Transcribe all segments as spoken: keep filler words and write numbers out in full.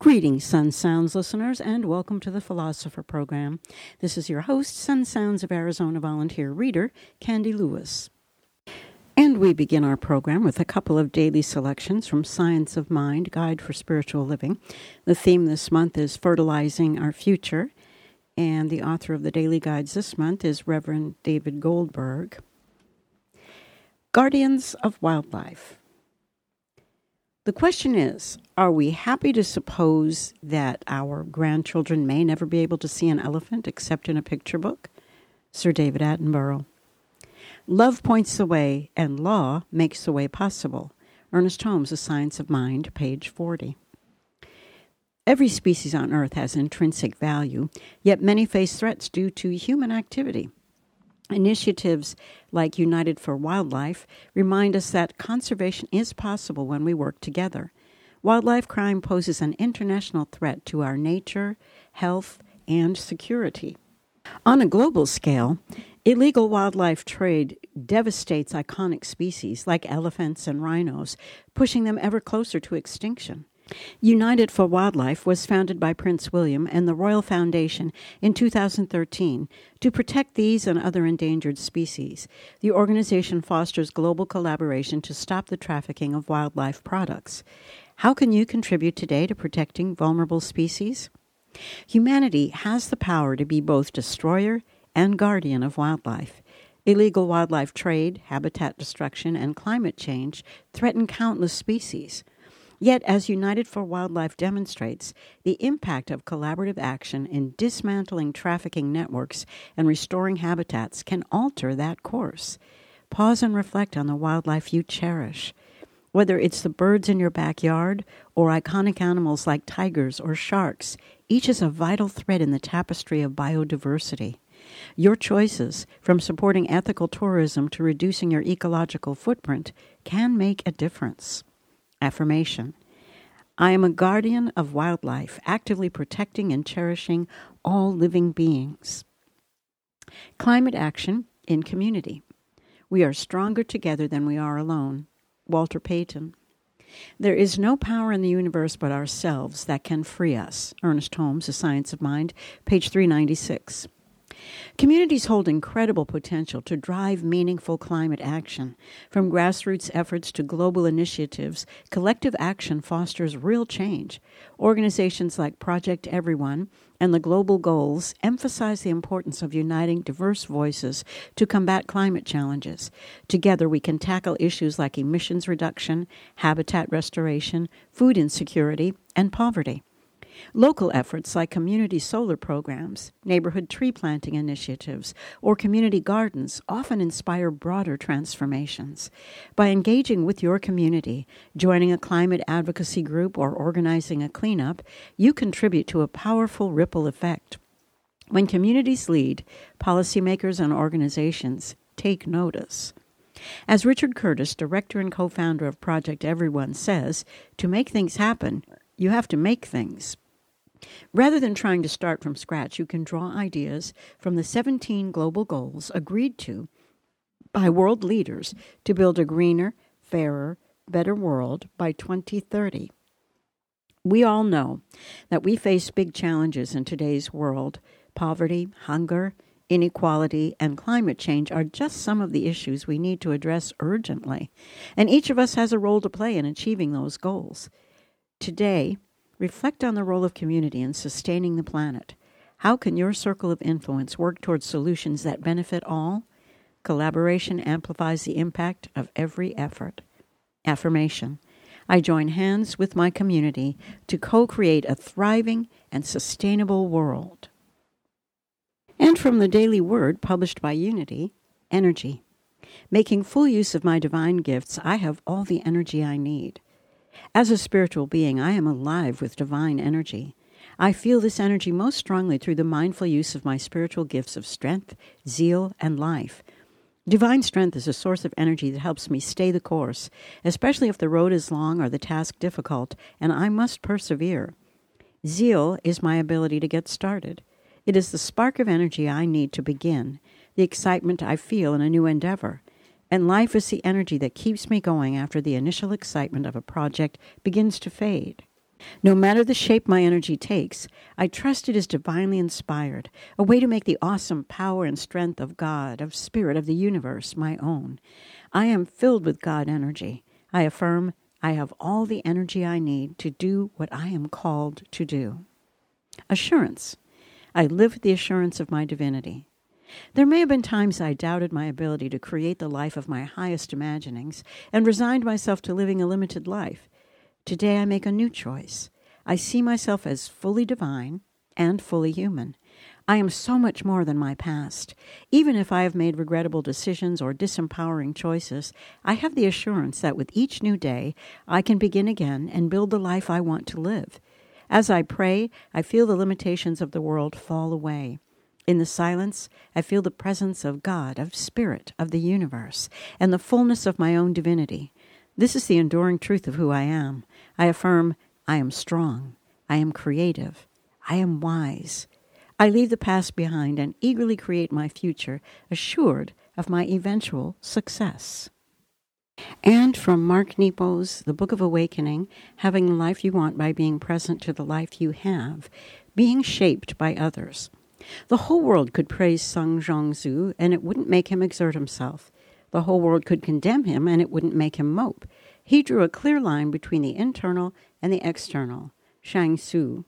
Greetings, Sun Sounds listeners, and welcome to the Philosopher Program. This is your host, Sun Sounds of Arizona volunteer reader, Candy Lewis. And we begin our program with a couple of daily selections from Science of Mind, Guide for Spiritual Living. The theme this month is Fertilizing Our Future, and the author of the daily guides this month is Reverend David Goldberg. Guardians of Wildlife. The question is, are we happy to suppose that our grandchildren may never be able to see an elephant except in a picture book? Sir David Attenborough. Love points the way, and law makes the way possible. Ernest Holmes, The Science of Mind, page forty. Every species on Earth has intrinsic value, yet many face threats due to human activity. Initiatives like United for Wildlife remind us that conservation is possible when we work together. Wildlife crime poses an international threat to our nature, health, and security. On a global scale, illegal wildlife trade devastates iconic species like elephants and rhinos, pushing them ever closer to extinction. United for Wildlife was founded by Prince William and the Royal Foundation in two thousand thirteen to protect these and other endangered species. The organization fosters global collaboration to stop the trafficking of wildlife products. How can you contribute today to protecting vulnerable species? Humanity has the power to be both destroyer and guardian of wildlife. Illegal wildlife trade, habitat destruction, and climate change threaten countless species. Yet, as United for Wildlife demonstrates, the impact of collaborative action in dismantling trafficking networks and restoring habitats can alter that course. Pause and reflect on the wildlife you cherish. Whether it's the birds in your backyard or iconic animals like tigers or sharks, each is a vital thread in the tapestry of biodiversity. Your choices, from supporting ethical tourism to reducing your ecological footprint, can make a difference. Affirmation. I am a guardian of wildlife, actively protecting and cherishing all living beings. Climate action in community. We are stronger together than we are alone. Walter Payton. There is no power in the universe but ourselves that can free us. Ernest Holmes, The Science of Mind, page three ninety-six. Communities hold incredible potential to drive meaningful climate action. From grassroots efforts to global initiatives, collective action fosters real change. Organizations like Project Everyone and the Global Goals emphasize the importance of uniting diverse voices to combat climate challenges. Together, we can tackle issues like emissions reduction, habitat restoration, food insecurity, and poverty. Local efforts like community solar programs, neighborhood tree planting initiatives, or community gardens often inspire broader transformations. By engaging with your community, joining a climate advocacy group, or organizing a cleanup, you contribute to a powerful ripple effect. When communities lead, policymakers and organizations take notice. As Richard Curtis, director and co-founder of Project Everyone, says, to make things happen, you have to make things. Rather than trying to start from scratch, you can draw ideas from the seventeen global goals agreed to by world leaders to build a greener, fairer, better world by twenty thirty. We all know that we face big challenges in today's world. Poverty, hunger, inequality, and climate change are just some of the issues we need to address urgently, and each of us has a role to play in achieving those goals. Today, reflect on the role of community in sustaining the planet. How can your circle of influence work towards solutions that benefit all? Collaboration amplifies the impact of every effort. Affirmation. I join hands with my community to co-create a thriving and sustainable world. And from the Daily Word, published by Unity, energy. Making full use of my divine gifts, I have all the energy I need. As a spiritual being, I am alive with divine energy. I feel this energy most strongly through the mindful use of my spiritual gifts of strength, zeal, and life. Divine strength is a source of energy that helps me stay the course, especially if the road is long or the task difficult, and I must persevere. Zeal is my ability to get started. It is the spark of energy I need to begin, the excitement I feel in a new endeavor. And life is the energy that keeps me going after the initial excitement of a project begins to fade. No matter the shape my energy takes, I trust it is divinely inspired, a way to make the awesome power and strength of God, of Spirit, of the universe, my own. I am filled with God energy. I affirm I have all the energy I need to do what I am called to do. Assurance. I live with the assurance of my divinity. There may have been times I doubted my ability to create the life of my highest imaginings and resigned myself to living a limited life. Today I make a new choice. I see myself as fully divine and fully human. I am so much more than my past. Even if I have made regrettable decisions or disempowering choices, I have the assurance that with each new day, I can begin again and build the life I want to live. As I pray, I feel the limitations of the world fall away. In the silence, I feel the presence of God, of Spirit, of the universe, and the fullness of my own divinity. This is the enduring truth of who I am. I affirm, I am strong. I am creative. I am wise. I leave the past behind and eagerly create my future, assured of my eventual success. And from Mark Nepo's The Book of Awakening, Having the Life You Want by Being Present to the Life You Have, Being Shaped by Others. The whole world could praise Sung Zhongzu, and it wouldn't make him exert himself. The whole world could condemn him, and it wouldn't make him mope. He drew a clear line between the internal and the external. Shang Tzu.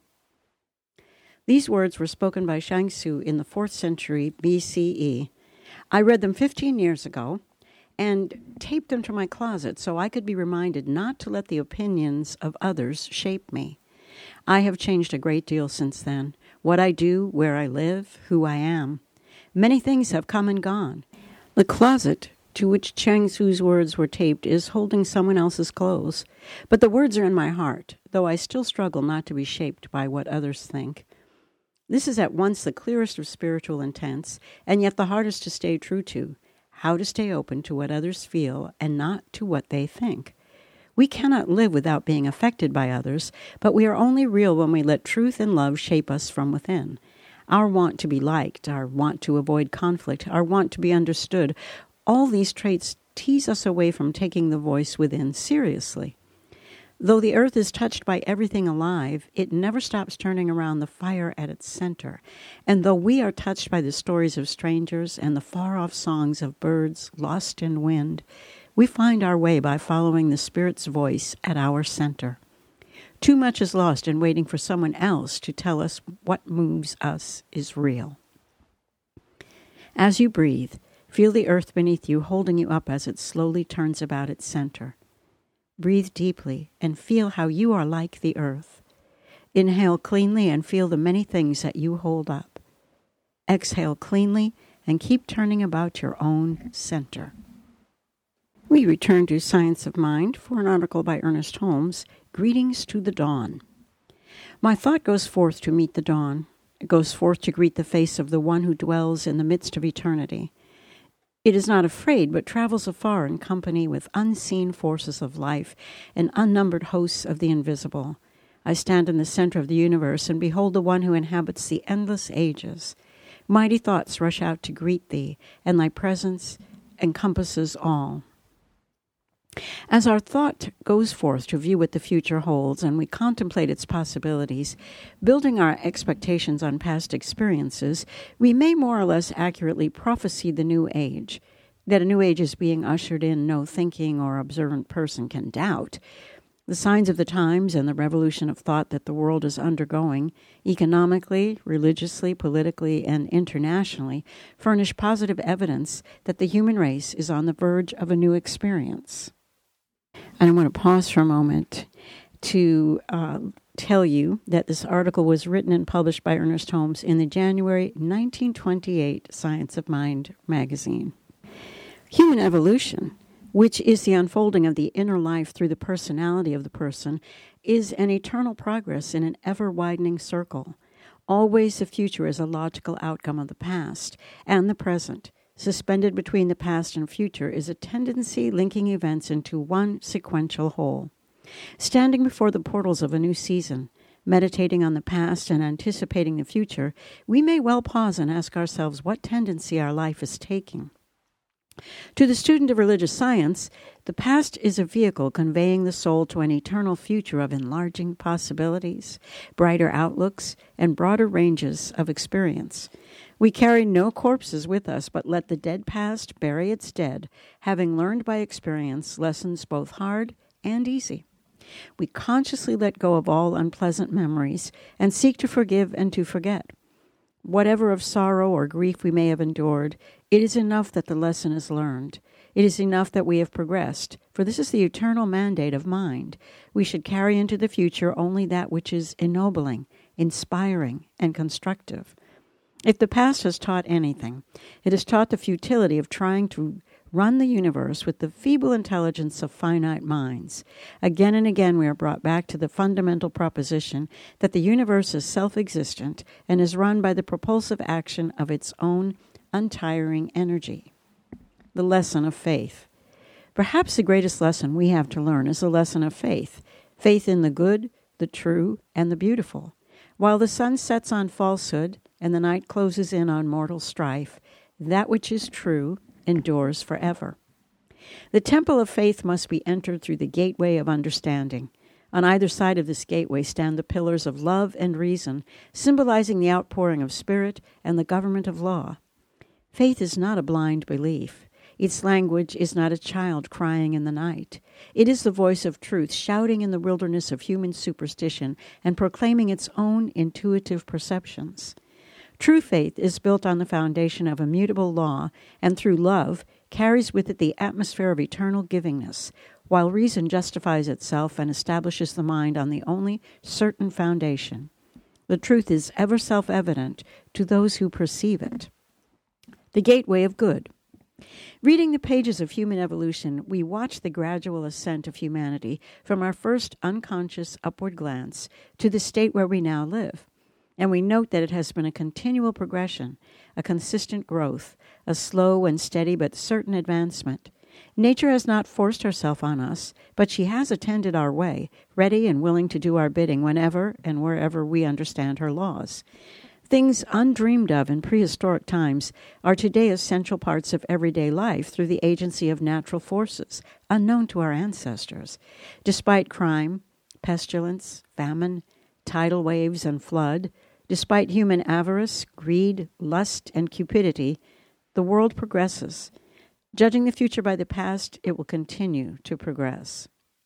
These words were spoken by Shang Tzu in the fourth century B C E. I read them fifteen years ago and taped them to my closet so I could be reminded not to let the opinions of others shape me. I have changed a great deal since then. What I do, where I live, who I am. Many things have come and gone. The closet to which Shang Tzu's words were taped is holding someone else's clothes. But the words are in my heart, though I still struggle not to be shaped by what others think. This is at once the clearest of spiritual intents, and yet the hardest to stay true to. How to stay open to what others feel and not to what they think. We cannot live without being affected by others, but we are only real when we let truth and love shape us from within. Our want to be liked, our want to avoid conflict, our want to be understood, all these traits tease us away from taking the voice within seriously. Though the earth is touched by everything alive, it never stops turning around the fire at its center. And though we are touched by the stories of strangers and the far-off songs of birds lost in wind, we find our way by following the Spirit's voice at our center. Too much is lost in waiting for someone else to tell us what moves us is real. As you breathe, feel the earth beneath you holding you up as it slowly turns about its center. Breathe deeply and feel how you are like the earth. Inhale cleanly and feel the many things that you hold up. Exhale cleanly and keep turning about your own center. We return to Science of Mind for an article by Ernest Holmes, Greetings to the Dawn. My thought goes forth to meet the dawn. It goes forth to greet the face of the one who dwells in the midst of eternity. It is not afraid, but travels afar in company with unseen forces of life and unnumbered hosts of the invisible. I stand in the center of the universe and behold the one who inhabits the endless ages. Mighty thoughts rush out to greet thee, and thy presence encompasses all. As our thought goes forth to view what the future holds and we contemplate its possibilities, building our expectations on past experiences, we may more or less accurately prophesy the new age. That a new age is being ushered in, no thinking or observant person can doubt. The signs of the times and the revolution of thought that the world is undergoing, economically, religiously, politically, and internationally, furnish positive evidence that the human race is on the verge of a new experience. And I want to pause for a moment to uh, tell you that this article was written and published by Ernest Holmes in the January nineteen twenty-eight Science of Mind magazine. Human evolution, which is the unfolding of the inner life through the personality of the person, is an eternal progress in an ever-widening circle. Always the future is a logical outcome of the past and the present. Suspended between the past and future is a tendency linking events into one sequential whole. Standing before the portals of a new season, meditating on the past and anticipating the future, we may well pause and ask ourselves what tendency our life is taking. To the student of religious science, the past is a vehicle conveying the soul to an eternal future of enlarging possibilities, brighter outlooks, and broader ranges of experience. We carry no corpses with us, but let the dead past bury its dead, having learned by experience lessons both hard and easy. We consciously let go of all unpleasant memories and seek to forgive and to forget. Whatever of sorrow or grief we may have endured, it is enough that the lesson is learned. It is enough that we have progressed, for this is the eternal mandate of mind. We should carry into the future only that which is ennobling, inspiring, and constructive. If the past has taught anything, it has taught the futility of trying to run the universe with the feeble intelligence of finite minds. Again and again we are brought back to the fundamental proposition that the universe is self-existent and is run by the propulsive action of its own untiring energy. The lesson of faith. Perhaps the greatest lesson we have to learn is the lesson of faith, faith in the good, the true, and the beautiful. While the sun sets on falsehood and the night closes in on mortal strife, that which is true endures forever. The temple of faith must be entered through the gateway of understanding. On either side of this gateway stand the pillars of love and reason, symbolizing the outpouring of spirit and the government of law. Faith is not a blind belief. Its language is not a child crying in the night. It is the voice of truth shouting in the wilderness of human superstition and proclaiming its own intuitive perceptions. True faith is built on the foundation of immutable law, and through love carries with it the atmosphere of eternal givingness, while reason justifies itself and establishes the mind on the only certain foundation. The truth is ever self-evident to those who perceive it. The gateway of good. Reading the pages of human evolution, we watch the gradual ascent of humanity from our first unconscious upward glance to the state where we now live. And we note that it has been a continual progression, a consistent growth, a slow and steady but certain advancement. Nature has not forced herself on us, but she has attended our way, ready and willing to do our bidding whenever and wherever we understand her laws. Things undreamed of in prehistoric times are today essential parts of everyday life through the agency of natural forces, unknown to our ancestors. Despite crime, pestilence, famine, tidal waves, and flood, despite human avarice, greed, lust, and cupidity, the world progresses. Judging the future by the past, it will continue to progress.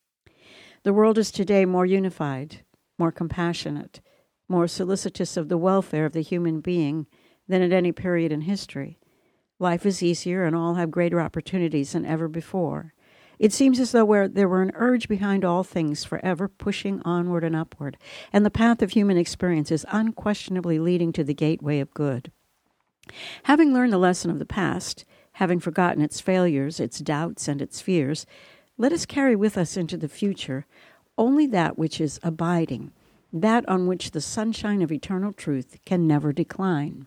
The world is today more unified, more compassionate, more solicitous of the welfare of the human being than at any period in history. Life is easier and all have greater opportunities than ever before. It seems as though where there were an urge behind all things forever pushing onward and upward, and the path of human experience is unquestionably leading to the gateway of good. Having learned the lesson of the past, having forgotten its failures, its doubts, and its fears, let us carry with us into the future only that which is abiding, that on which the sunshine of eternal truth can never decline.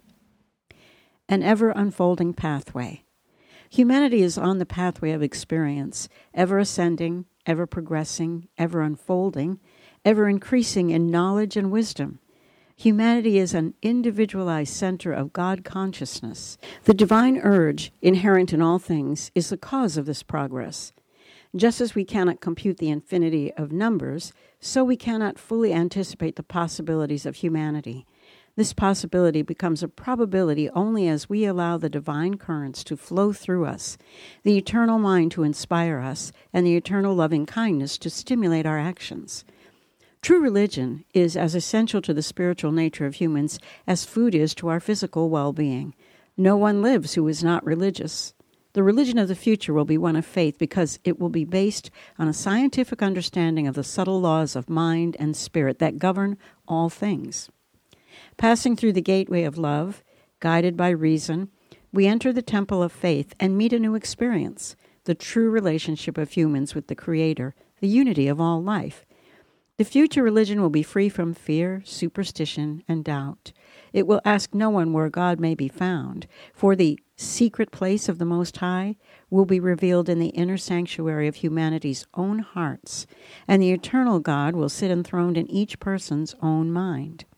An ever-unfolding pathway. Humanity is on the pathway of experience, ever ascending, ever progressing, ever unfolding, ever increasing in knowledge and wisdom. Humanity is an individualized center of God consciousness. The divine urge, inherent in all things, is the cause of this progress. Just as we cannot compute the infinity of numbers, so we cannot fully anticipate the possibilities of humanity. This possibility becomes a probability only as we allow the divine currents to flow through us, the eternal mind to inspire us, and the eternal loving kindness to stimulate our actions. True religion is as essential to the spiritual nature of humans as food is to our physical well-being. No one lives who is not religious. The religion of the future will be one of faith because it will be based on a scientific understanding of the subtle laws of mind and spirit that govern all things. Passing through the gateway of love, guided by reason, we enter the temple of faith and meet a new experience, the true relationship of humans with the Creator, the unity of all life. The future religion will be free from fear, superstition, and doubt. It will ask no one where God may be found, for the secret place of the Most High will be revealed in the inner sanctuary of humanity's own hearts, and the eternal God will sit enthroned in each person's own mind.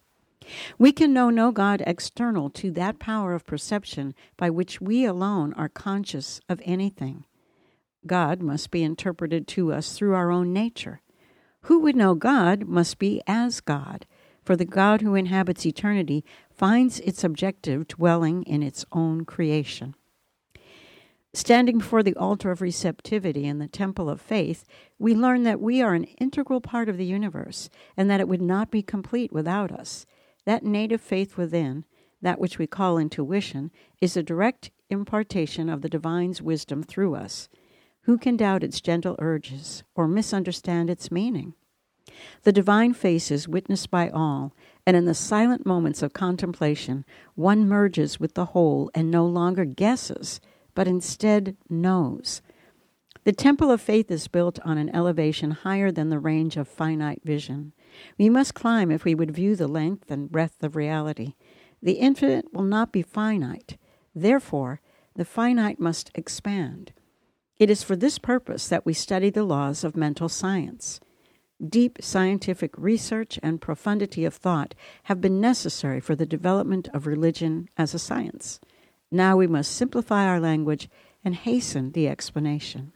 We can know no God external to that power of perception by which we alone are conscious of anything. God must be interpreted to us through our own nature. Who would know God must be as God, for the God who inhabits eternity finds its objective dwelling in its own creation. Standing before the altar of receptivity in the temple of faith, we learn that we are an integral part of the universe and that it would not be complete without us. That native faith within, that which we call intuition, is a direct impartation of the divine's wisdom through us. Who can doubt its gentle urges or misunderstand its meaning? The divine face is witnessed by all, and in the silent moments of contemplation, one merges with the whole and no longer guesses, but instead knows. The temple of faith is built on an elevation higher than the range of finite vision. We must climb if we would view the length and breadth of reality. The infinite will not be finite. Therefore, the finite must expand. It is for this purpose that we study the laws of mental science. Deep scientific research and profundity of thought have been necessary for the development of religion as a science. Now we must simplify our language and hasten the explanation.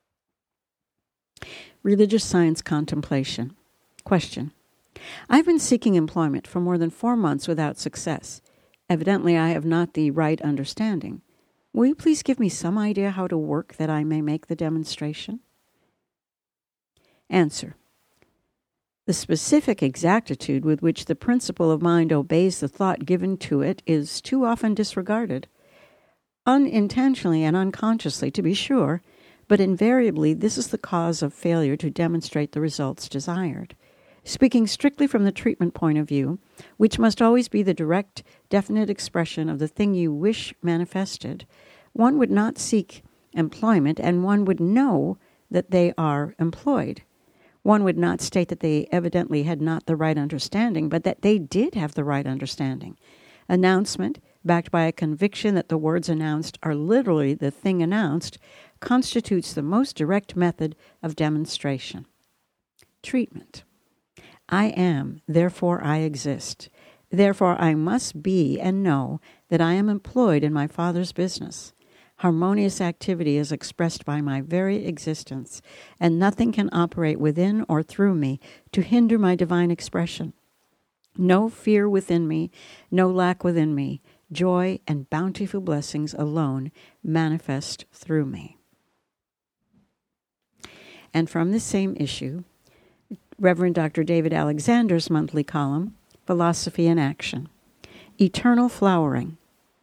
Religious science contemplation. Question. I've been seeking employment for more than four months without success. Evidently, I have not the right understanding. Will you please give me some idea how to work that I may make the demonstration? Answer. The specific exactitude with which the principle of mind obeys the thought given to it is too often disregarded. Unintentionally and unconsciously, to be sure, but invariably this is the cause of failure to demonstrate the results desired. Speaking strictly from the treatment point of view, which must always be the direct, definite expression of the thing you wish manifested, one would not seek employment, and one would know that they are employed. One would not state that they evidently had not the right understanding, but that they did have the right understanding. Announcement, backed by a conviction that the words announced are literally the thing announced, constitutes the most direct method of demonstration. Treatment. I am, therefore I exist. Therefore I must be and know that I am employed in my Father's business. Harmonious activity is expressed by my very existence, and nothing can operate within or through me to hinder my divine expression. No fear within me, no lack within me, joy and bountiful blessings alone manifest through me. And from this same issue, Reverend Doctor David Alexander's monthly column, Philosophy in Action. Eternal flowering.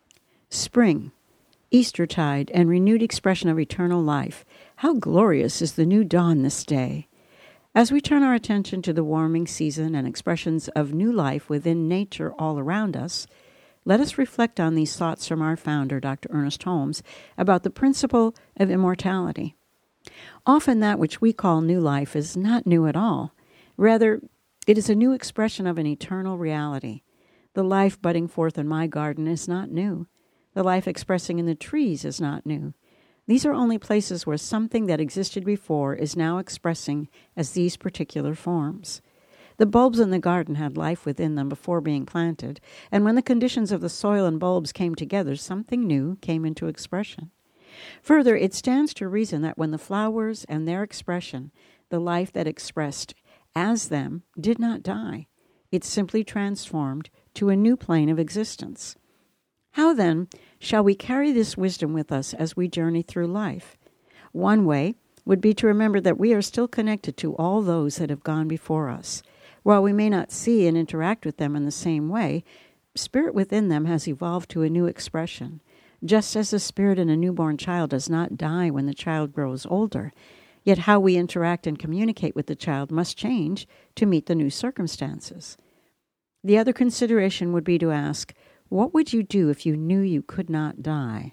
Spring, Eastertide, and renewed expression of eternal life. How glorious is the new dawn this day. As we turn our attention to the warming season and expressions of new life within nature all around us, let us reflect on these thoughts from our founder, Doctor Ernest Holmes, about the principle of immortality. Often that which we call new life is not new at all. Rather, it is a new expression of an eternal reality. The life budding forth in my garden is not new. The life expressing in the trees is not new. These are only places where something that existed before is now expressing as these particular forms. The bulbs in the garden had life within them before being planted, and when the conditions of the soil and bulbs came together, something new came into expression. Further, it stands to reason that when the flowers and their expression, the life that expressed as them, did not die, it simply transformed to a new plane of existence. How, then, shall we carry this wisdom with us as we journey through life? One way would be to remember that we are still connected to all those that have gone before us. While we may not see and interact with them in the same way, spirit within them has evolved to a new expression. Just as the spirit in a newborn child does not die when the child grows older, yet how we interact and communicate with the child must change to meet the new circumstances. The other consideration would be to ask, what would you do if you knew you could not die?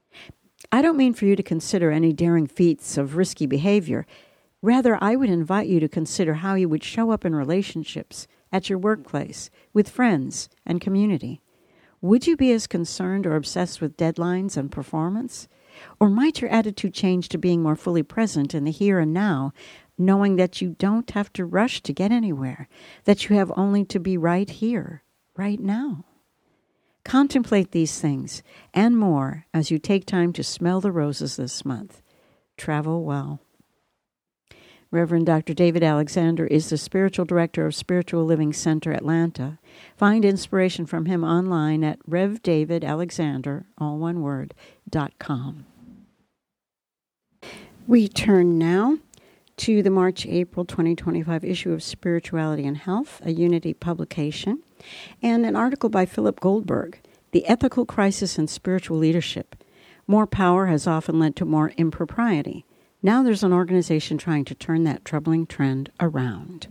I don't mean for you to consider any daring feats of risky behavior. Rather, I would invite you to consider how you would show up in relationships, at your workplace, with friends and community. Would you be as concerned or obsessed with deadlines and performance? Or might your attitude change to being more fully present in the here and now, knowing that you don't have to rush to get anywhere, that you have only to be right here, right now. Contemplate these things and more as you take time to smell the roses this month. Travel well. Reverend Doctor David Alexander is the Spiritual Director of Spiritual Living Center Atlanta. Find inspiration from him online at rev david alexander, all one word, dot com. We turn now to the March-April twenty twenty-five issue of Spirituality and Health, a Unity publication, and an article by Philip Goldberg, The Ethical Crisis in Spiritual Leadership. More power has often led to more impropriety. Now there's an organization trying to turn that troubling trend around.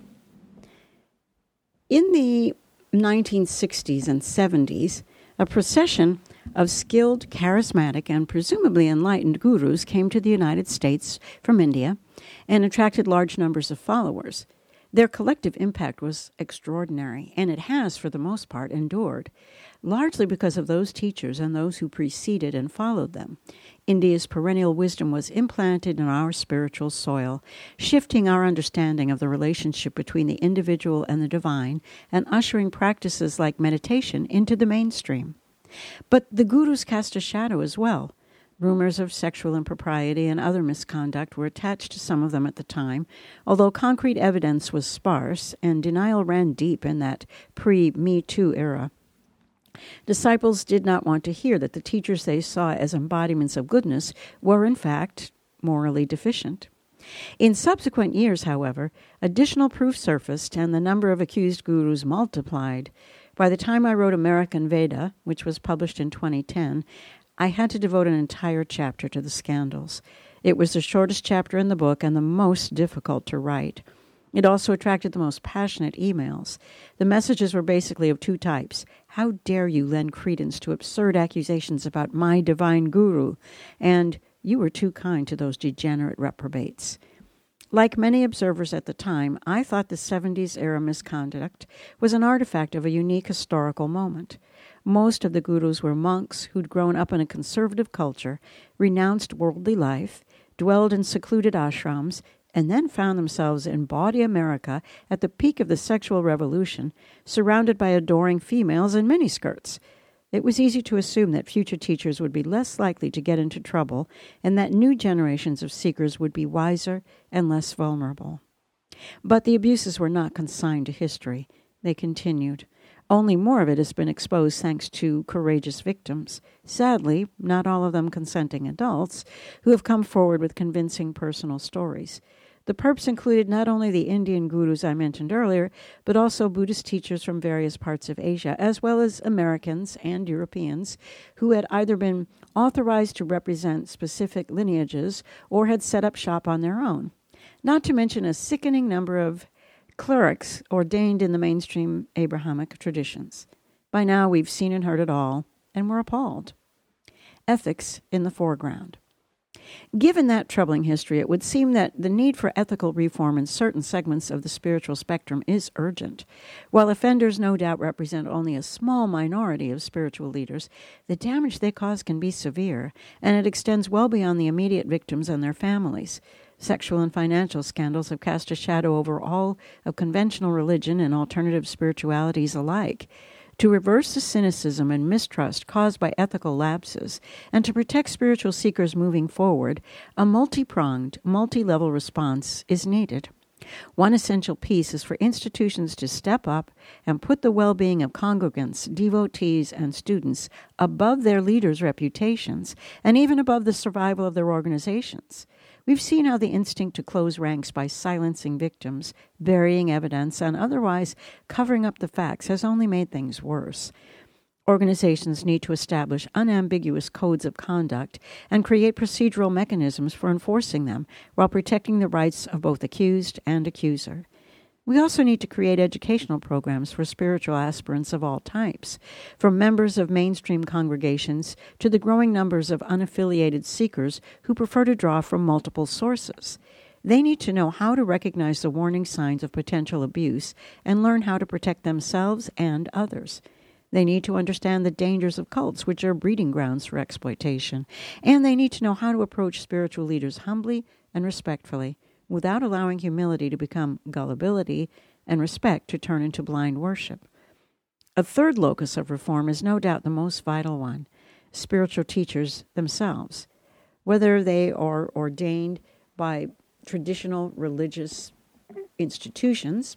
In the nineteen sixties and seventies, a procession of skilled, charismatic, and presumably enlightened gurus came to the United States from India and attracted large numbers of followers. Their collective impact was extraordinary, and it has, for the most part, endured, largely because of those teachers and those who preceded and followed them. India's perennial wisdom was implanted in our spiritual soil, shifting our understanding of the relationship between the individual and the divine, and ushering practices like meditation into the mainstream. But the gurus cast a shadow as well. Rumors of sexual impropriety and other misconduct were attached to some of them at the time, although concrete evidence was sparse and denial ran deep in that pre-Me Too era. Disciples did not want to hear that the teachers they saw as embodiments of goodness were, in fact, morally deficient. In subsequent years, however, additional proof surfaced and the number of accused gurus multiplied. By the time I wrote American Veda, which was published in twenty ten, I had to devote an entire chapter to the scandals. It was the shortest chapter in the book and the most difficult to write. It also attracted the most passionate emails. The messages were basically of two types. How dare you lend credence to absurd accusations about my divine guru? And you were too kind to those degenerate reprobates. Like many observers at the time, I thought the seventies-era misconduct was an artifact of a unique historical moment. Most of the gurus were monks who'd grown up in a conservative culture, renounced worldly life, dwelled in secluded ashrams, and then found themselves in bawdy America at the peak of the sexual revolution, surrounded by adoring females in miniskirts. It was easy to assume that future teachers would be less likely to get into trouble and that new generations of seekers would be wiser and less vulnerable. But the abuses were not consigned to history. They continued. Only more of it has been exposed thanks to courageous victims, sadly, not all of them consenting adults, who have come forward with convincing personal stories. The perps included not only the Indian gurus I mentioned earlier, but also Buddhist teachers from various parts of Asia, as well as Americans and Europeans who had either been authorized to represent specific lineages or had set up shop on their own. Not to mention a sickening number of clerics ordained in the mainstream Abrahamic traditions. By now, we've seen and heard it all, and we're appalled. Ethics in the foreground. Given that troubling history, it would seem that the need for ethical reform in certain segments of the spiritual spectrum is urgent. While offenders no doubt represent only a small minority of spiritual leaders, the damage they cause can be severe, and it extends well beyond the immediate victims and their families. Sexual and financial scandals have cast a shadow over all of conventional religion and alternative spiritualities alike. To reverse the cynicism and mistrust caused by ethical lapses, and to protect spiritual seekers moving forward, a multi-pronged, multi-level response is needed. One essential piece is for institutions to step up and put the well-being of congregants, devotees, and students above their leaders' reputations, and even above the survival of their organizations. We've seen how the instinct to close ranks by silencing victims, burying evidence, and otherwise covering up the facts has only made things worse. Organizations need to establish unambiguous codes of conduct and create procedural mechanisms for enforcing them while protecting the rights of both accused and accuser. We also need to create educational programs for spiritual aspirants of all types, from members of mainstream congregations to the growing numbers of unaffiliated seekers who prefer to draw from multiple sources. They need to know how to recognize the warning signs of potential abuse and learn how to protect themselves and others. They need to understand the dangers of cults, which are breeding grounds for exploitation, and they need to know how to approach spiritual leaders humbly and respectfully, without allowing humility to become gullibility and respect to turn into blind worship. A third locus of reform is no doubt the most vital one: spiritual teachers themselves. Whether they are ordained by traditional religious institutions,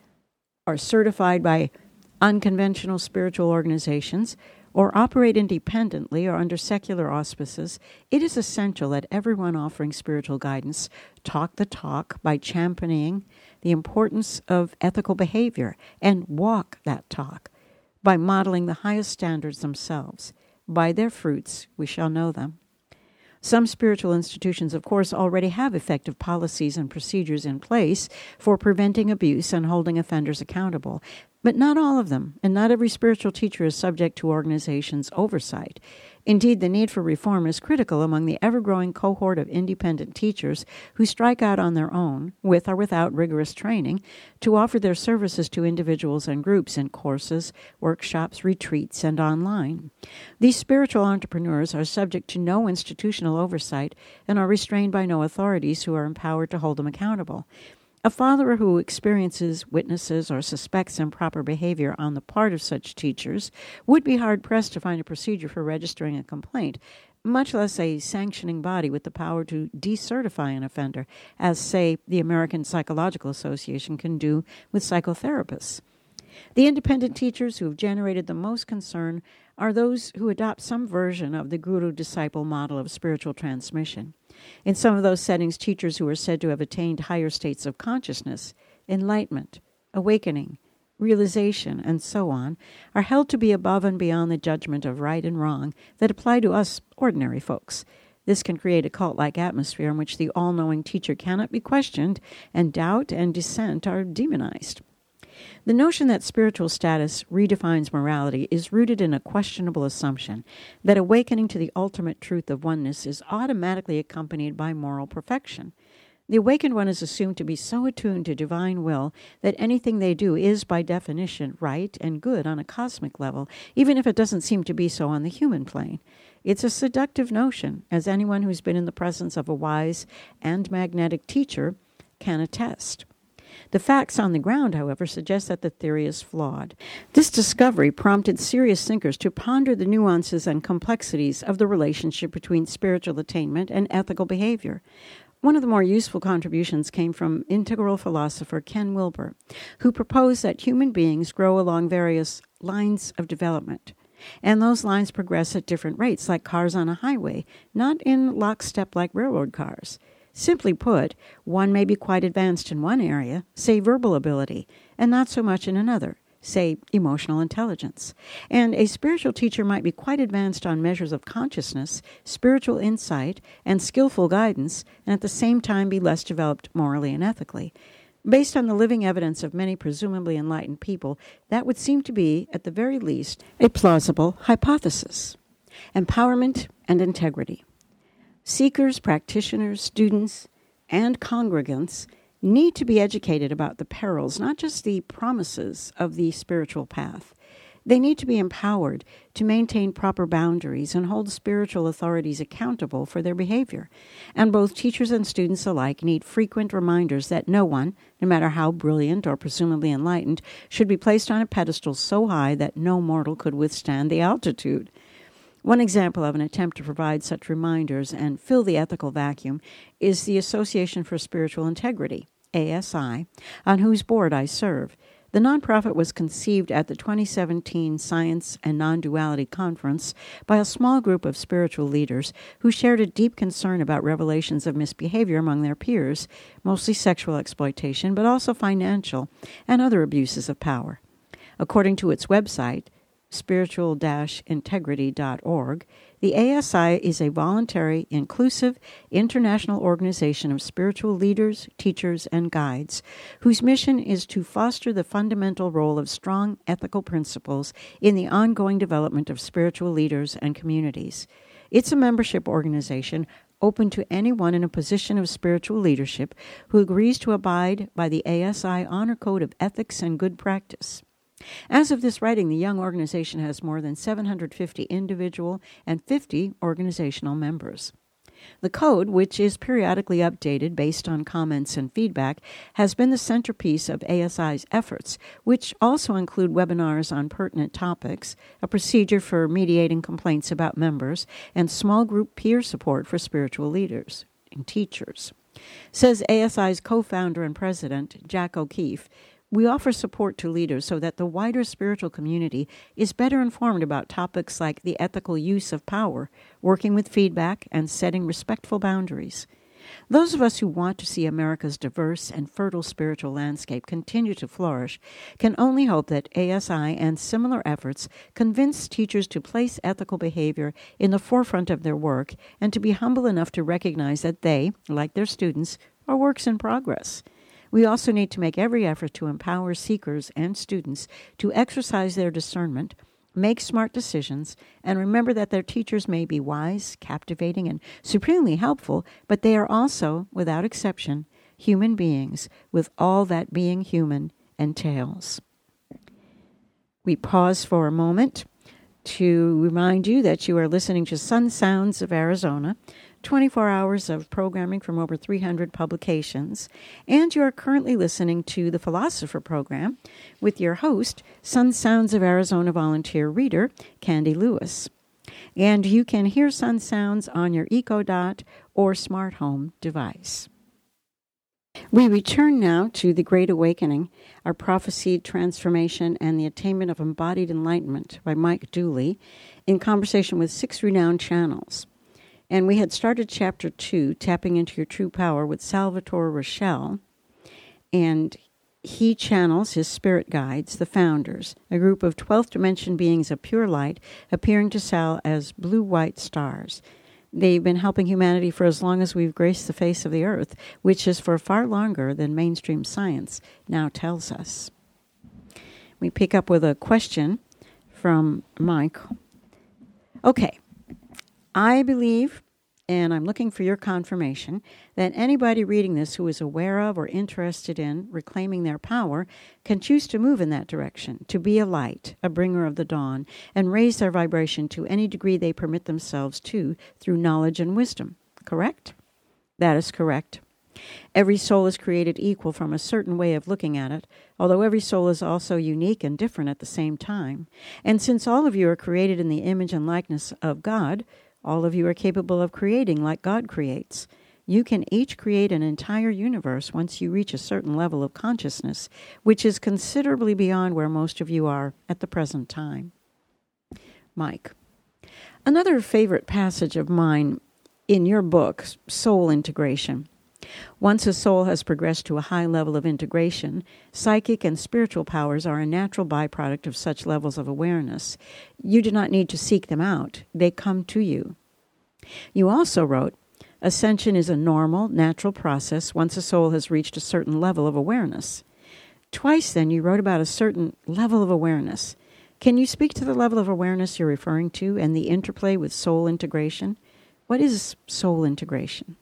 are certified by unconventional spiritual organizations, or operate independently or under secular auspices, it is essential that everyone offering spiritual guidance talk the talk by championing the importance of ethical behavior and walk that talk by modeling the highest standards themselves. By their fruits we shall know them. Some spiritual institutions, of course, already have effective policies and procedures in place for preventing abuse and holding offenders accountable, but not all of them, and not every spiritual teacher is subject to organizations' oversight. Indeed, the need for reform is critical among the ever-growing cohort of independent teachers who strike out on their own, with or without rigorous training, to offer their services to individuals and groups in courses, workshops, retreats, and online. These spiritual entrepreneurs are subject to no institutional oversight and are restrained by no authorities who are empowered to hold them accountable. A father who experiences, witnesses, or suspects improper behavior on the part of such teachers would be hard-pressed to find a procedure for registering a complaint, much less a sanctioning body with the power to decertify an offender, as, say, the American Psychological Association can do with psychotherapists. The independent teachers who have generated the most concern are those who adopt some version of the guru-disciple model of spiritual transmission. In some of those settings, teachers who are said to have attained higher states of consciousness, enlightenment, awakening, realization, and so on, are held to be above and beyond the judgment of right and wrong that apply to us ordinary folks. This can create a cult-like atmosphere in which the all-knowing teacher cannot be questioned, and doubt and dissent are demonized. The notion that spiritual status redefines morality is rooted in a questionable assumption that awakening to the ultimate truth of oneness is automatically accompanied by moral perfection. The awakened one is assumed to be so attuned to divine will that anything they do is, by definition, right and good on a cosmic level, even if it doesn't seem to be so on the human plane. It's a seductive notion, as anyone who's been in the presence of a wise and magnetic teacher can attest. The facts on the ground, however, suggest that the theory is flawed. This discovery prompted serious thinkers to ponder the nuances and complexities of the relationship between spiritual attainment and ethical behavior. One of the more useful contributions came from integral philosopher Ken Wilber, who proposed that human beings grow along various lines of development, and those lines progress at different rates, like cars on a highway, not in lockstep like railroad cars. Simply put, one may be quite advanced in one area, say verbal ability, and not so much in another, say emotional intelligence. And a spiritual teacher might be quite advanced on measures of consciousness, spiritual insight, and skillful guidance, and at the same time be less developed morally and ethically. Based on the living evidence of many presumably enlightened people, that would seem to be, at the very least, a plausible hypothesis. Empowerment and integrity. Seekers, practitioners, students, and congregants need to be educated about the perils, not just the promises of the spiritual path. They need to be empowered to maintain proper boundaries and hold spiritual authorities accountable for their behavior. And both teachers and students alike need frequent reminders that no one, no matter how brilliant or presumably enlightened, should be placed on a pedestal so high that no mortal could withstand the altitude. One example of an attempt to provide such reminders and fill the ethical vacuum is the Association for Spiritual Integrity, A S I, on whose board I serve. The nonprofit was conceived at the twenty seventeen Science and Non-Duality Conference by a small group of spiritual leaders who shared a deep concern about revelations of misbehavior among their peers, mostly sexual exploitation, but also financial and other abuses of power. According to its website, spiritual dash integrity dot org, the A S I is a voluntary, inclusive, international organization of spiritual leaders, teachers, and guides, whose mission is to foster the fundamental role of strong ethical principles in the ongoing development of spiritual leaders and communities. It's a membership organization open to anyone in a position of spiritual leadership who agrees to abide by the A S I Honor Code of Ethics and Good Practice. As of this writing, the young organization has more than seven hundred fifty individual and fifty organizational members. The code, which is periodically updated based on comments and feedback, has been the centerpiece of A S I's efforts, which also include webinars on pertinent topics, a procedure for mediating complaints about members, and small group peer support for spiritual leaders and teachers. Says A S I's co-founder and president, Jack O'Keefe, "We offer support to leaders so that the wider spiritual community is better informed about topics like the ethical use of power, working with feedback, and setting respectful boundaries. Those of us who want to see America's diverse and fertile spiritual landscape continue to flourish can only hope that A S I and similar efforts convince teachers to place ethical behavior in the forefront of their work and to be humble enough to recognize that they, like their students, are works in progress. We also need to make every effort to empower seekers and students to exercise their discernment, make smart decisions, and remember that their teachers may be wise, captivating, and supremely helpful, but they are also, without exception, human beings with all that being human entails." We pause for a moment to remind you that you are listening to Sun Sounds of Arizona, twenty-four hours of programming from over three hundred publications, and you are currently listening to the Philosopher Program with your host, Sun Sounds of Arizona volunteer reader, Candy Lewis. And you can hear Sun Sounds on your Echo Dot or smart home device. We return now to The Great Awakening, Our Prophesied Transformation and the Attainment of Embodied Enlightenment by Mike Dooley, in conversation with six renowned channels. And we had started Chapter two, Tapping into Your True Power, with Salvatore Rochelle, and he channels his spirit guides, the Founders, a group of twelfth dimension beings of pure light appearing to Sal as blue-white stars. They've been helping humanity for as long as we've graced the face of the earth, which is for far longer than mainstream science now tells us. We pick up with a question from Mike. Okay, I believe, and I'm looking for your confirmation, that anybody reading this who is aware of or interested in reclaiming their power can choose to move in that direction, to be a light, a bringer of the dawn, and raise their vibration to any degree they permit themselves to through knowledge and wisdom. Correct? That is correct. Every soul is created equal from a certain way of looking at it, although every soul is also unique and different at the same time. And since all of you are created in the image and likeness of God, all of you are capable of creating like God creates. You can each create an entire universe once you reach a certain level of consciousness, which is considerably beyond where most of you are at the present time. Mike, another favorite passage of mine in your book, Soul Integration. Once a soul has progressed to a high level of integration, psychic and spiritual powers are a natural byproduct of such levels of awareness. You do not need to seek them out. They come to you. You also wrote, ascension is a normal, natural process once a soul has reached a certain level of awareness. Twice then you wrote about a certain level of awareness. Can you speak to the level of awareness you're referring to and the interplay with soul integration? What is soul integration?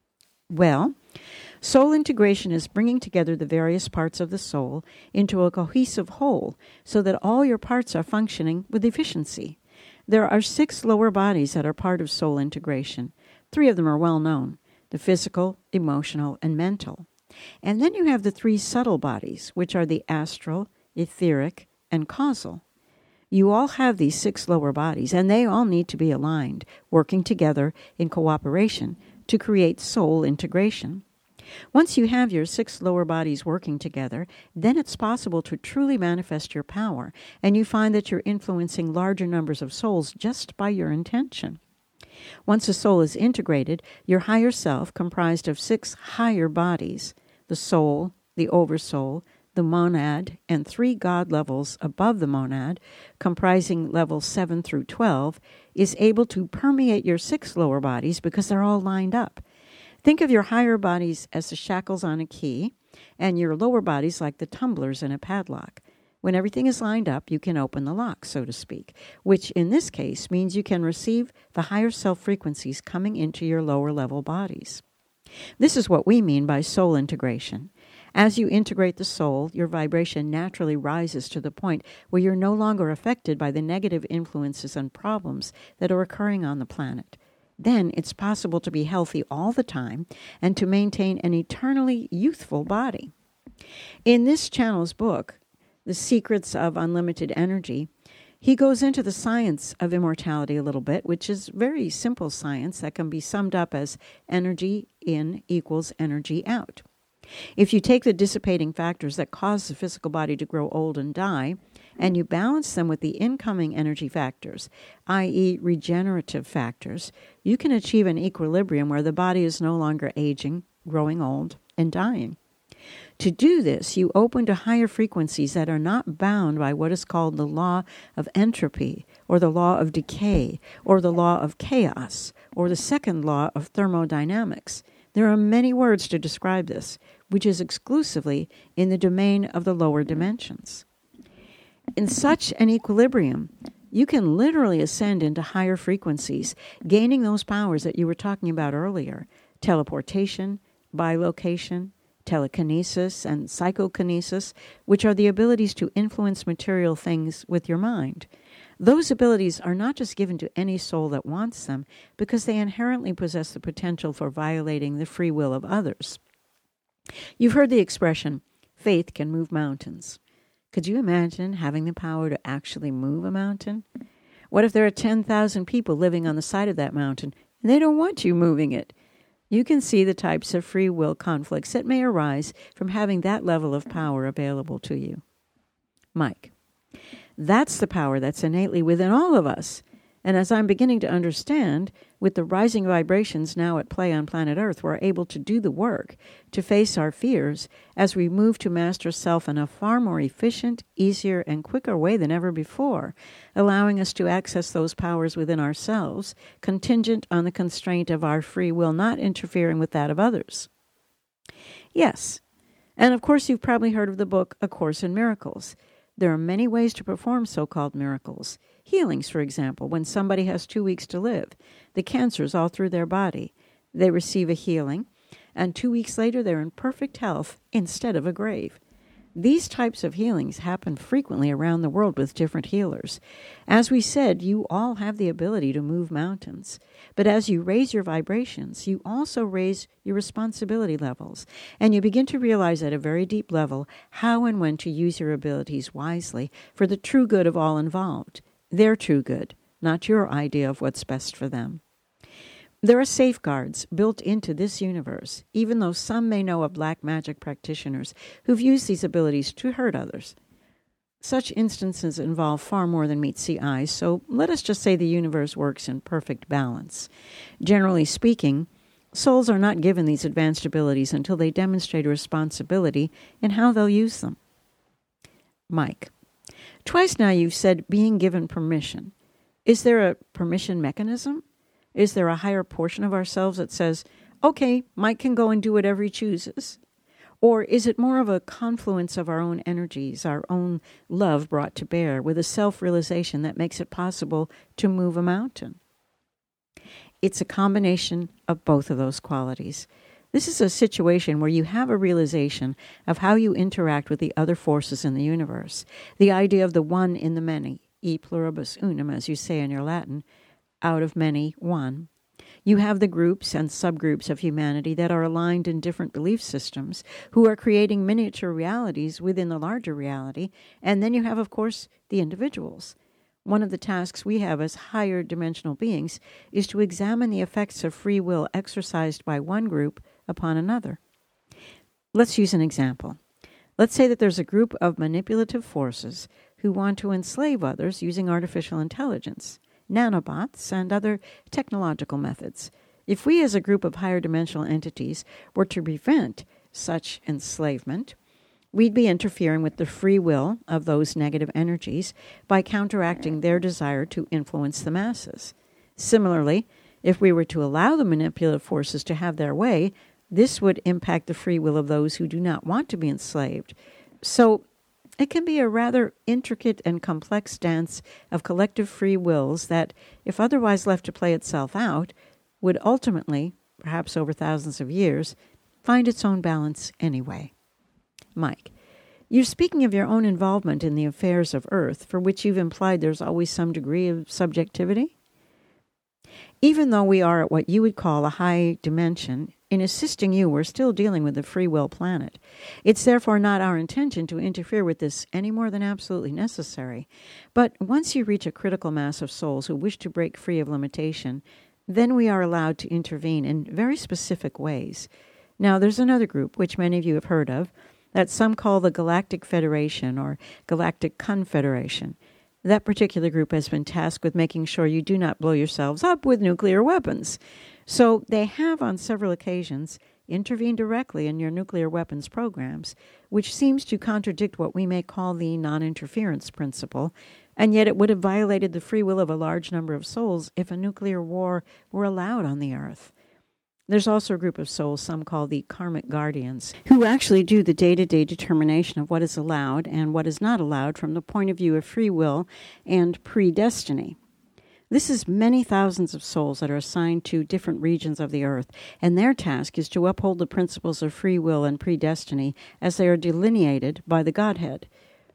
Well, soul integration is bringing together the various parts of the soul into a cohesive whole so that all your parts are functioning with efficiency. There are six lower bodies that are part of soul integration. Three of them are well known, the physical, emotional, and mental. And then you have the three subtle bodies, which are the astral, etheric, and causal. You all have these six lower bodies, and they all need to be aligned, working together in cooperation to create soul integration. Once you have your six lower bodies working together, then it's possible to truly manifest your power, and you find that you're influencing larger numbers of souls just by your intention. Once a soul is integrated, your higher self, comprised of six higher bodies, the soul, the oversoul, the monad, and three God levels above the monad, comprising levels seven through twelve, is able to permeate your six lower bodies because they're all lined up. Think of your higher bodies as the shackles on a key, and your lower bodies like the tumblers in a padlock. When everything is lined up, you can open the lock, so to speak, which in this case means you can receive the higher self frequencies coming into your lower level bodies. This is what we mean by soul integration. As you integrate the soul, your vibration naturally rises to the point where you're no longer affected by the negative influences and problems that are occurring on the planet. Then it's possible to be healthy all the time and to maintain an eternally youthful body. In this channel's book, The Secrets of Unlimited Energy, he goes into the science of immortality a little bit, which is very simple science that can be summed up as energy in equals energy out. If you take the dissipating factors that cause the physical body to grow old and die, and you balance them with the incoming energy factors, that is regenerative factors, you can achieve an equilibrium where the body is no longer aging, growing old, and dying. To do this, you open to higher frequencies that are not bound by what is called the law of entropy, or the law of decay, or the law of chaos, or the second law of thermodynamics. There are many words to describe this, which is exclusively in the domain of the lower dimensions. In such an equilibrium, you can literally ascend into higher frequencies, gaining those powers that you were talking about earlier: teleportation, bilocation, telekinesis, and psychokinesis, which are the abilities to influence material things with your mind. Those abilities are not just given to any soul that wants them, because they inherently possess the potential for violating the free will of others. You've heard the expression, faith can move mountains. Could you imagine having the power to actually move a mountain? What if there are ten thousand people living on the side of that mountain, and they don't want you moving it? You can see the types of free will conflicts that may arise from having that level of power available to you. Mike, that's the power that's innately within all of us. And as I'm beginning to understand, with the rising vibrations now at play on planet Earth, we're able to do the work, to face our fears, as we move to master self in a far more efficient, easier, and quicker way than ever before, allowing us to access those powers within ourselves, contingent on the constraint of our free will not interfering with that of others. Yes, and of course you've probably heard of the book A Course in Miracles. There are many ways to perform so-called miracles. Healings, for example, when somebody has two weeks to live. The cancer's all through their body. They receive a healing, and two weeks later they're in perfect health instead of a grave. These types of healings happen frequently around the world with different healers. As we said, you all have the ability to move mountains. But as you raise your vibrations, you also raise your responsibility levels, and you begin to realize at a very deep level how and when to use your abilities wisely for the true good of all involved. Their true good, not your idea of what's best for them. There are safeguards built into this universe, even though some may know of black magic practitioners who've used these abilities to hurt others. Such instances involve far more than meets the eye, so let us just say the universe works in perfect balance. Generally speaking, souls are not given these advanced abilities until they demonstrate a responsibility in how they'll use them. Mike, twice now you've said being given permission. Is there a permission mechanism? Is there a higher portion of ourselves that says, okay, Mike can go and do whatever he chooses? Or is it more of a confluence of our own energies, our own love brought to bear, with a self-realization that makes it possible to move a mountain? It's a combination of both of those qualities. This is a situation where you have a realization of how you interact with the other forces in the universe. The idea of the one in the many, e pluribus unum, as you say in your Latin, out of many, one. You have the groups and subgroups of humanity that are aligned in different belief systems, who are creating miniature realities within the larger reality, and then you have, of course, the individuals. One of the tasks we have as higher dimensional beings is to examine the effects of free will exercised by one group upon another. Let's use an example. Let's say that there's a group of manipulative forces who want to enslave others using artificial intelligence, nanobots, and other technological methods. If we as a group of higher dimensional entities were to prevent such enslavement, we'd be interfering with the free will of those negative energies by counteracting their desire to influence the masses. Similarly, if we were to allow the manipulative forces to have their way, this would impact the free will of those who do not want to be enslaved. So it can be a rather intricate and complex dance of collective free wills that, if otherwise left to play itself out, would ultimately, perhaps over thousands of years, find its own balance anyway. Mike, you're speaking of your own involvement in the affairs of Earth, for which you've implied there's always some degree of subjectivity? Even though we are at what you would call a high dimension, in assisting you, we're still dealing with the free will planet. It's therefore not our intention to interfere with this any more than absolutely necessary. But once you reach a critical mass of souls who wish to break free of limitation, then we are allowed to intervene in very specific ways. Now, there's another group, which many of you have heard of, that some call the Galactic Federation or Galactic Confederation. That particular group has been tasked with making sure you do not blow yourselves up with nuclear weapons. So they have, on several occasions, intervened directly in your nuclear weapons programs, which seems to contradict what we may call the non-interference principle, and yet it would have violated the free will of a large number of souls if a nuclear war were allowed on the Earth. There's also a group of souls some call the karmic guardians, who actually do the day-to-day determination of what is allowed and what is not allowed from the point of view of free will and predestiny. This is many thousands of souls that are assigned to different regions of the earth, and their task is to uphold the principles of free will and predestiny as they are delineated by the Godhead.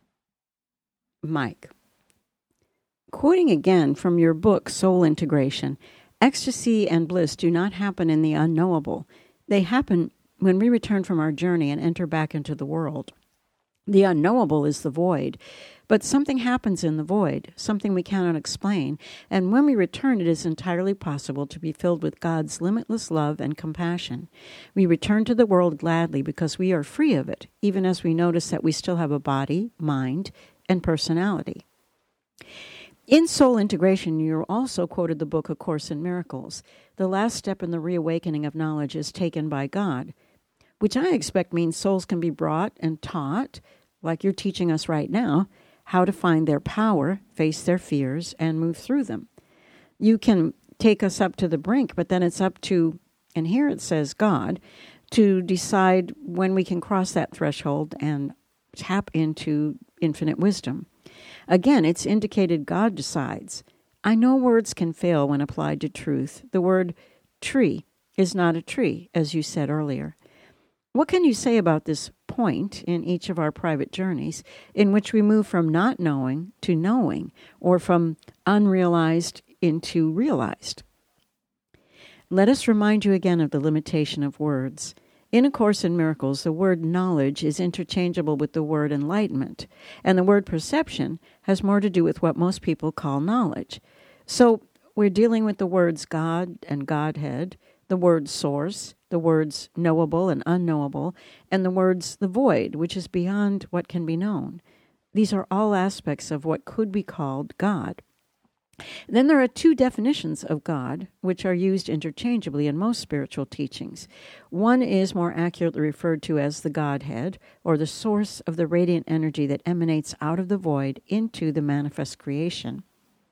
Mike, quoting again from your book, Soul Integration, ecstasy and bliss do not happen in the unknowable. They happen when we return from our journey and enter back into the world. The unknowable is the void, but something happens in the void, something we cannot explain, and when we return it is entirely possible to be filled with God's limitless love and compassion. We return to the world gladly because we are free of it, even as we notice that we still have a body, mind, and personality. In Soul Integration, you also quoted the book A Course in Miracles. The last step in the reawakening of knowledge is taken by God, which I expect means souls can be brought and taught, like you're teaching us right now, how to find their power, face their fears, and move through them. You can take us up to the brink, but then it's up to, and here it says God, to decide when we can cross that threshold and tap into infinite wisdom. Again, it's indicated God decides. I know words can fail when applied to truth. The word tree is not a tree, as you said earlier. What can you say about this point in each of our private journeys in which we move from not knowing to knowing, or from unrealized into realized? Let us remind you again of the limitation of words. In A Course in Miracles, the word knowledge is interchangeable with the word enlightenment, and the word perception has more to do with what most people call knowledge. So we're dealing with the words God and Godhead, the word source, the words knowable and unknowable, and the words the void, which is beyond what can be known. These are all aspects of what could be called God. Then there are two definitions of God, which are used interchangeably in most spiritual teachings. One is more accurately referred to as the Godhead, or the source of the radiant energy that emanates out of the void into the manifest creation.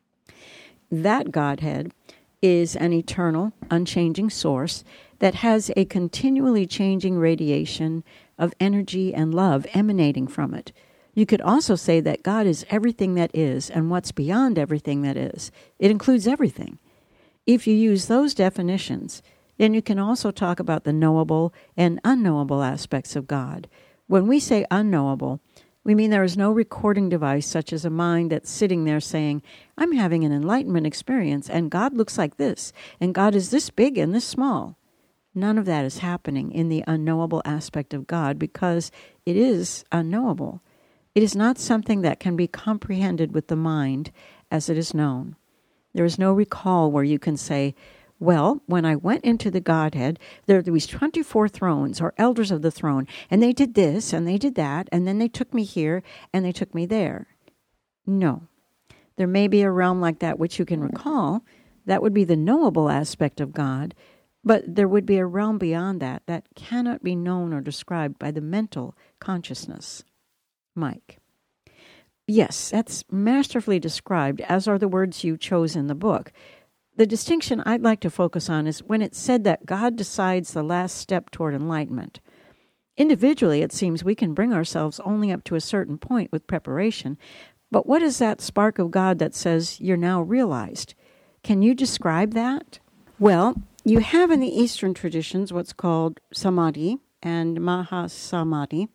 That Godhead is an eternal, unchanging source that has a continually changing radiation of energy and love emanating from it. You could also say that God is everything that is and what's beyond everything that is. It includes everything. If you use those definitions, then you can also talk about the knowable and unknowable aspects of God. When we say unknowable, we mean there is no recording device such as a mind that's sitting there saying, I'm having an enlightenment experience and God looks like this, and God is this big and this small. None of that is happening in the unknowable aspect of God because it is unknowable. It is not something that can be comprehended with the mind as it is known. There is no recall where you can say, well, when I went into the Godhead, there were these twenty-four thrones or elders of the throne, and they did this and they did that, and then they took me here and they took me there. No. There may be a realm like that which you can recall. That would be the knowable aspect of God, but there would be a realm beyond that that cannot be known or described by the mental consciousness. Mike. Yes, that's masterfully described, as are the words you chose in the book. The distinction I'd like to focus on is when it's said that God decides the last step toward enlightenment. Individually, it seems we can bring ourselves only up to a certain point with preparation, but what is that spark of God that says you're now realized? Can you describe that? Well, you have in the Eastern traditions what's called samadhi and mahasamadhi.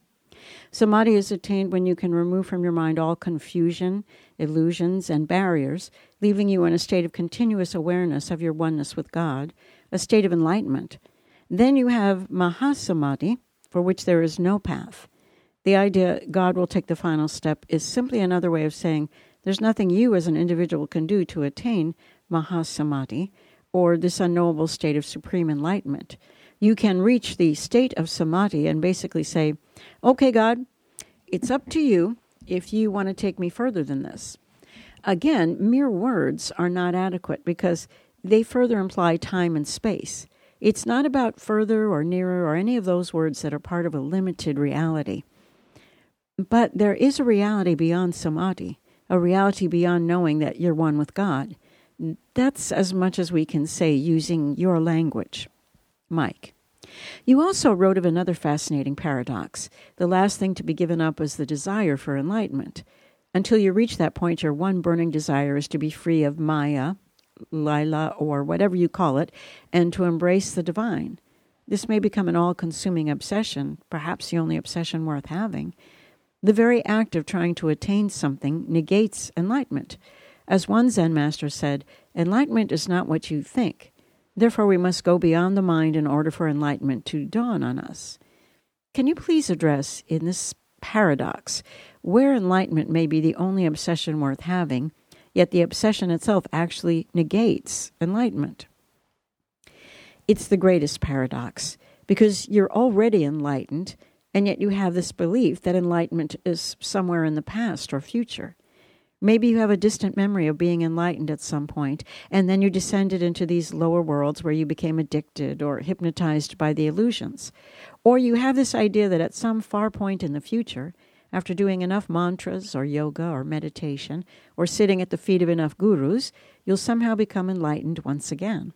Samadhi is attained when you can remove from your mind all confusion, illusions, and barriers, leaving you in a state of continuous awareness of your oneness with God, a state of enlightenment. Then you have Mahasamadhi, for which there is no path. The idea God will take the final step is simply another way of saying there's nothing you as an individual can do to attain Mahasamadhi, or this unknowable state of supreme enlightenment. You can reach the state of Samadhi and basically say, okay, God, it's up to you if you want to take me further than this. Again, mere words are not adequate because they further imply time and space. It's not about further or nearer or any of those words that are part of a limited reality. But there is a reality beyond Samadhi, a reality beyond knowing that you're one with God. That's as much as we can say using your language. Mike. You also wrote of another fascinating paradox. The last thing to be given up is the desire for enlightenment. Until you reach that point, your one burning desire is to be free of Maya, Lila, or whatever you call it, and to embrace the divine. This may become an all-consuming obsession, perhaps the only obsession worth having. The very act of trying to attain something negates enlightenment. As one Zen master said, enlightenment is not what you think. Therefore, we must go beyond the mind in order for enlightenment to dawn on us. Can you please address, in this paradox, where enlightenment may be the only obsession worth having, yet the obsession itself actually negates enlightenment? It's the greatest paradox, because you're already enlightened, and yet you have this belief that enlightenment is somewhere in the past or future. Maybe you have a distant memory of being enlightened at some point, and then you descended into these lower worlds where you became addicted or hypnotized by the illusions. Or you have this idea that at some far point in the future, after doing enough mantras or yoga or meditation, or sitting at the feet of enough gurus, you'll somehow become enlightened once again.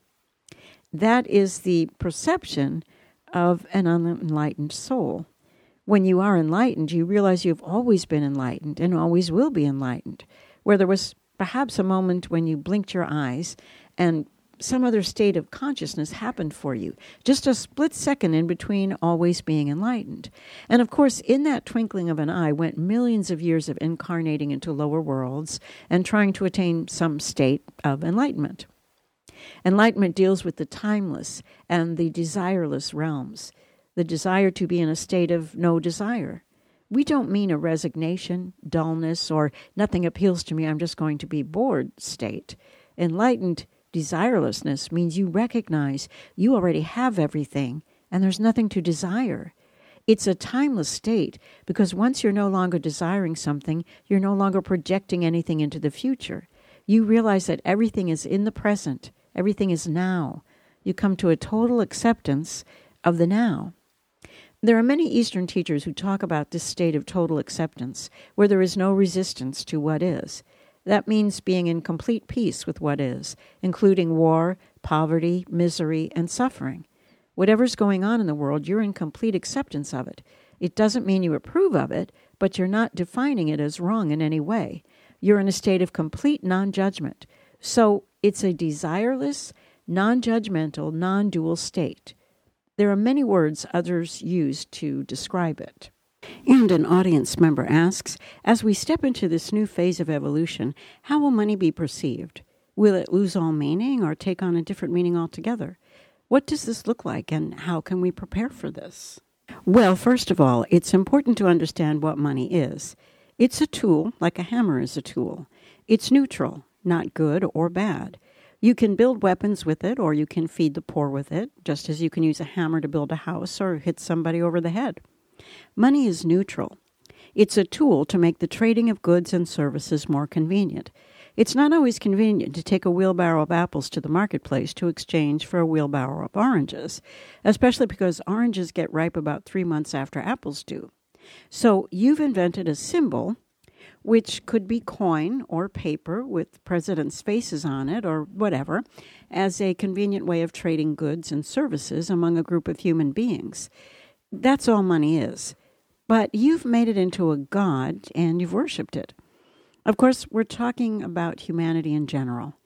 That is the perception of an unenlightened soul. When you are enlightened, you realize you've always been enlightened and always will be enlightened, where there was perhaps a moment when you blinked your eyes and some other state of consciousness happened for you, just a split second in between always being enlightened. And of course, in that twinkling of an eye went millions of years of incarnating into lower worlds and trying to attain some state of enlightenment. Enlightenment deals with the timeless and the desireless realms. The desire to be in a state of no desire. We don't mean a resignation, dullness, or nothing appeals to me, I'm just going to be bored state. Enlightened desirelessness means you recognize you already have everything and there's nothing to desire. It's a timeless state because once you're no longer desiring something, you're no longer projecting anything into the future. You realize that everything is in the present, everything is now. You come to a total acceptance of the now. There are many Eastern teachers who talk about this state of total acceptance, where there is no resistance to what is. That means being in complete peace with what is, including war, poverty, misery, and suffering. Whatever's going on in the world, you're in complete acceptance of it. It doesn't mean you approve of it, but you're not defining it as wrong in any way. You're in a state of complete non-judgment. So it's a desireless, non-judgmental, non-dual state. There are many words others use to describe it. And an audience member asks, as we step into this new phase of evolution, how will money be perceived? Will it lose all meaning or take on a different meaning altogether? What does this look like and how can we prepare for this? Well, first of all, it's important to understand what money is. It's a tool, like a hammer is a tool. It's neutral, not good or bad. You can build weapons with it, or you can feed the poor with it, just as you can use a hammer to build a house or hit somebody over the head. Money is neutral. It's a tool to make the trading of goods and services more convenient. It's not always convenient to take a wheelbarrow of apples to the marketplace to exchange for a wheelbarrow of oranges, especially because oranges get ripe about three months after apples do. So you've invented a symbol, which could be coin or paper with presidents' faces on it or whatever, as a convenient way of trading goods and services among a group of human beings. That's all money is. But you've made it into a god and you've worshipped it. Of course, we're talking about humanity in general.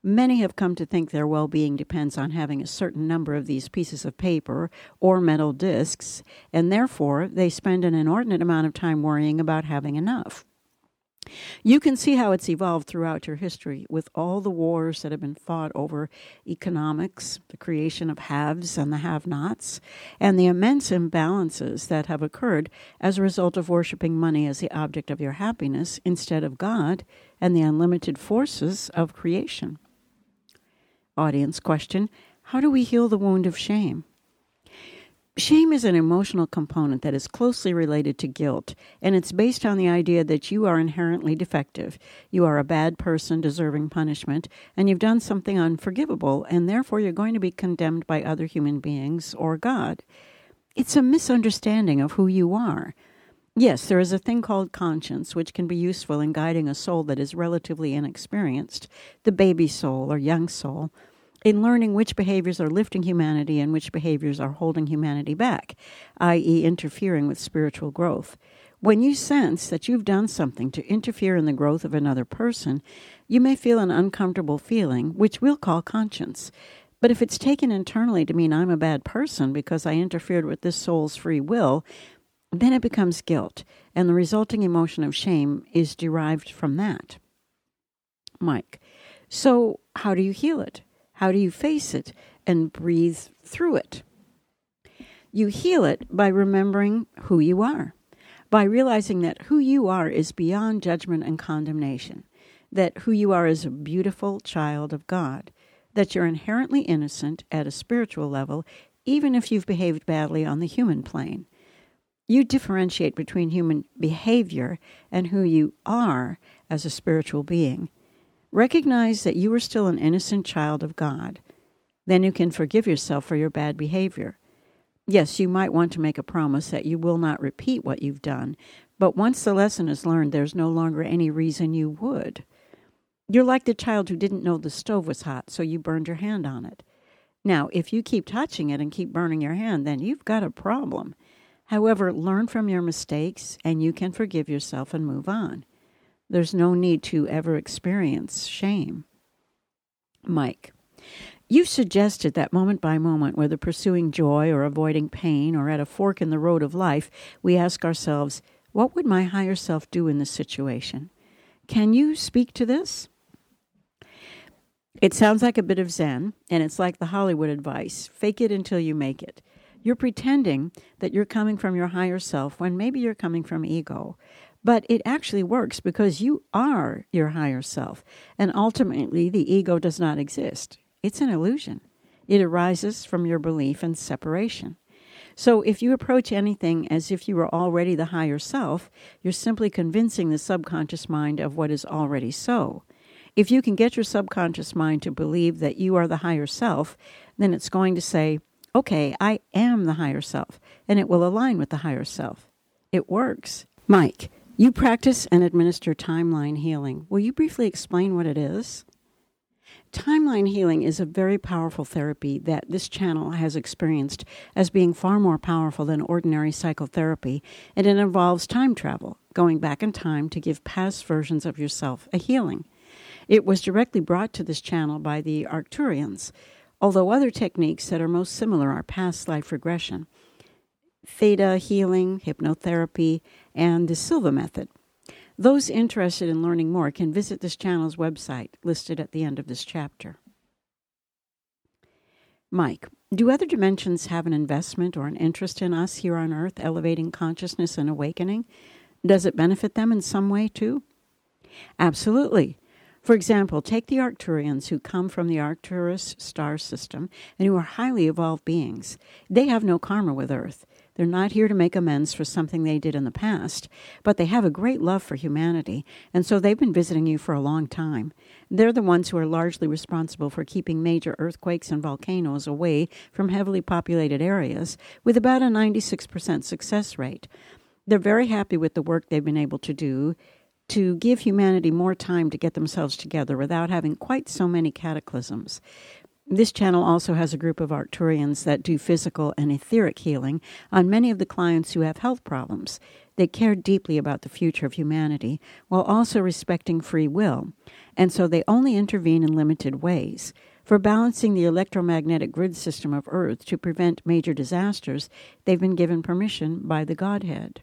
Many have come to think their well-being depends on having a certain number of these pieces of paper or metal discs, and therefore they spend an inordinate amount of time worrying about having enough. You can see how it's evolved throughout your history with all the wars that have been fought over economics, the creation of haves and the have-nots, and the immense imbalances that have occurred as a result of worshiping money as the object of your happiness instead of God and the unlimited forces of creation. Audience question: how do we heal the wound of shame? Shame is an emotional component that is closely related to guilt, and it's based on the idea that you are inherently defective. You are a bad person deserving punishment, and you've done something unforgivable, and therefore you're going to be condemned by other human beings or God. It's a misunderstanding of who you are. Yes, there is a thing called conscience, which can be useful in guiding a soul that is relatively inexperienced, the baby soul or young soul, in learning which behaviors are lifting humanity and which behaviors are holding humanity back, that is interfering with spiritual growth. When you sense that you've done something to interfere in the growth of another person, you may feel an uncomfortable feeling, which we'll call conscience. But if it's taken internally to mean I'm a bad person because I interfered with this soul's free will, then it becomes guilt, and the resulting emotion of shame is derived from that. Mike: so how do you heal it? How do you face it and breathe through it? You heal it by remembering who you are, by realizing that who you are is beyond judgment and condemnation, that who you are is a beautiful child of God, that you're inherently innocent at a spiritual level, even if you've behaved badly on the human plane. You differentiate between human behavior and who you are as a spiritual being. Recognize that you are still an innocent child of God. Then you can forgive yourself for your bad behavior. Yes, you might want to make a promise that you will not repeat what you've done, but once the lesson is learned, there's no longer any reason you would. You're like the child who didn't know the stove was hot, so you burned your hand on it. Now, if you keep touching it and keep burning your hand, then you've got a problem. However, learn from your mistakes, and you can forgive yourself and move on. There's no need to ever experience shame. Mike: you've suggested that moment by moment, whether pursuing joy or avoiding pain or at a fork in the road of life, we ask ourselves, what would my higher self do in this situation? Can you speak to this? It sounds like a bit of Zen, and it's like the Hollywood advice, fake it until you make it. You're pretending that you're coming from your higher self when maybe you're coming from ego. But it actually works because you are your higher self, and ultimately the ego does not exist. It's an illusion. It arises from your belief in separation. So if you approach anything as if you were already the higher self, you're simply convincing the subconscious mind of what is already so. If you can get your subconscious mind to believe that you are the higher self, then it's going to say, okay, I am the higher self, and it will align with the higher self. It works. Mike: you practice and administer timeline healing. Will you briefly explain what it is? Timeline healing is a very powerful therapy that this channel has experienced as being far more powerful than ordinary psychotherapy, and it involves time travel, going back in time to give past versions of yourself a healing. It was directly brought to this channel by the Arcturians, although other techniques that are most similar are past life regression, theta healing, hypnotherapy, and the Silva method. Those interested in learning more can visit this channel's website, listed at the end of this chapter. Mike: do other dimensions have an investment or an interest in us here on Earth, elevating consciousness and awakening? Does it benefit them in some way, too? Absolutely. For example, take the Arcturians, who come from the Arcturus star system and who are highly evolved beings. They have no karma with Earth. They're not here to make amends for something they did in the past, but they have a great love for humanity, and so they've been visiting you for a long time. They're the ones who are largely responsible for keeping major earthquakes and volcanoes away from heavily populated areas, with about a ninety-six percent success rate. They're very happy with the work they've been able to do to give humanity more time to get themselves together without having quite so many cataclysms. This channel also has a group of Arcturians that do physical and etheric healing on many of the clients who have health problems. They care deeply about the future of humanity while also respecting free will, and so they only intervene in limited ways. For balancing the electromagnetic grid system of Earth to prevent major disasters, they've been given permission by the Godhead.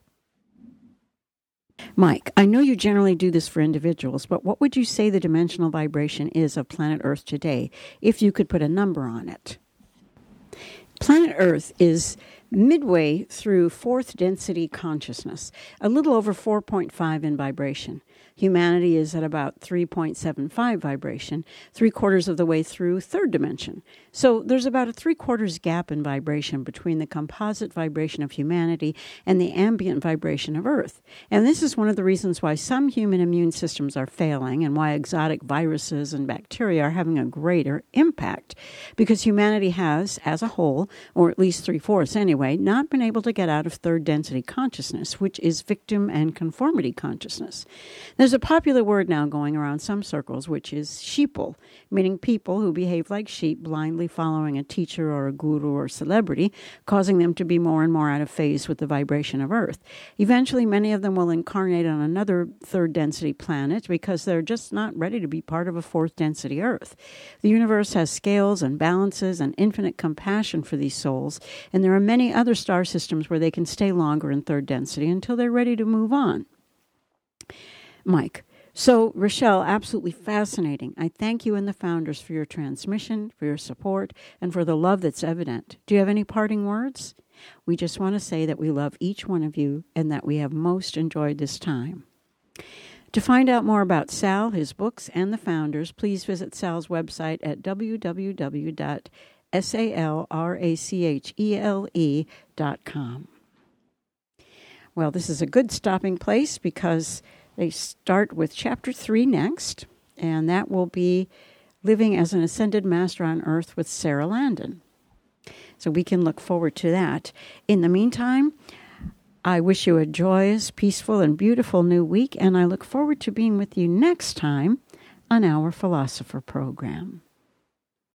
Mike, I know you generally do this for individuals, but what would you say the dimensional vibration is of planet Earth today, if you could put a number on it? Planet Earth is midway through fourth density consciousness, a little over four point five in vibration. Humanity is at about three point seven five vibration, three quarters of the way through third dimension. So there's about a three quarters gap in vibration between the composite vibration of humanity and the ambient vibration of Earth. And this is one of the reasons why some human immune systems are failing and why exotic viruses and bacteria are having a greater impact. Because humanity has, as a whole, or at least three-fourths anyway, not been able to get out of third density consciousness, which is victim and conformity consciousness. There's a popular word now going around some circles, which is sheeple, meaning people who behave like sheep, blindly following a teacher or a guru or celebrity, causing them to be more and more out of phase with the vibration of Earth. Eventually, many of them will incarnate on another third density planet because they're just not ready to be part of a fourth density Earth. The universe has scales and balances and infinite compassion for these souls, and there are many other star systems where they can stay longer in third density until they're ready to move on. Mike. So, Rochelle, absolutely fascinating. I thank you and the founders for your transmission, for your support, and for the love that's evident. Do you have any parting words? We just want to say that we love each one of you and that we have most enjoyed this time. To find out more about Sal, his books, and the founders, please visit Sal's website at w w w dot salrachele dot com. Well, this is a good stopping place because they start with Chapter three next, and that will be Living as an Ascended Master on Earth with Sarah Landon. So we can look forward to that. In the meantime, I wish you a joyous, peaceful, and beautiful new week, and I look forward to being with you next time on our Philosopher program.